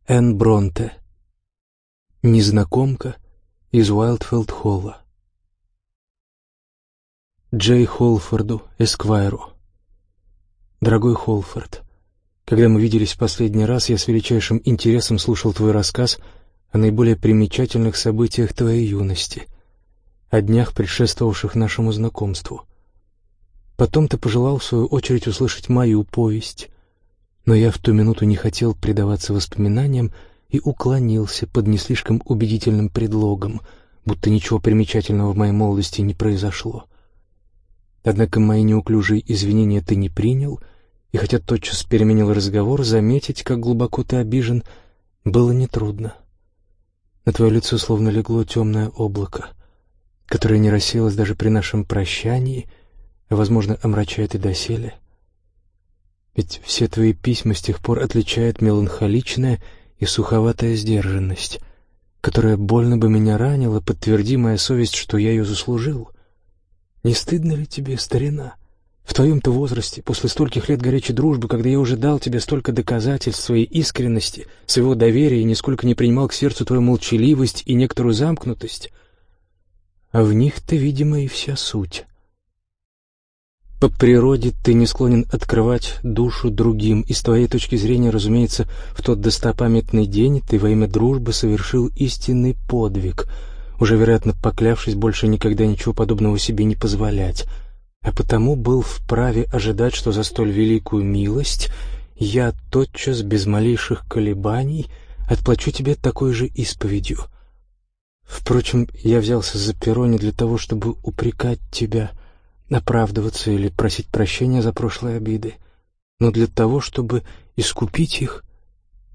Энн Бронте. Незнакомка из Уайлдфелд-Холла. Джей Холфорду, Эсквайру. Дорогой Холфорд, когда мы виделись в последний раз, я с величайшим интересом слушал твой рассказ о наиболее примечательных событиях твоей юности, о днях, предшествовавших нашему знакомству. Потом ты пожелал, в свою очередь, услышать мою повесть, но я в ту минуту не хотел предаваться воспоминаниям и уклонился под не слишком убедительным предлогом, будто ничего примечательного в моей молодости не произошло. Однако мои неуклюжие извинения ты не принял, и хотя тотчас переменил разговор, заметить, как глубоко ты обижен, было нетрудно. На твое лицо словно легло темное облако, которое не рассеялось даже при нашем прощании, а, возможно, омрачает и доселе. Ведь все твои письма с тех пор отличает меланхоличная и суховатая сдержанность, которая больно бы меня ранила, подтверди моя совесть, что я ее заслужил. Не стыдно ли тебе, старина, в твоем-то возрасте, после стольких лет горячей дружбы, когда я уже дал тебе столько доказательств своей искренности, своего доверия и нисколько не принимал к сердцу твою молчаливость и некоторую замкнутость, а в них-то, видимо, и вся суть. По природе ты не склонен открывать душу другим, и с твоей точки зрения, разумеется, в тот достопамятный день ты во имя дружбы совершил истинный подвиг, уже, вероятно, поклявшись больше никогда ничего подобного себе не позволять, а потому был вправе ожидать, что за столь великую милость я тотчас, без малейших колебаний, отплачу тебе такой же исповедью. Впрочем, я взялся за перо не для того, чтобы упрекать тебя, оправдываться или просить прощения за прошлые обиды, но для того, чтобы искупить их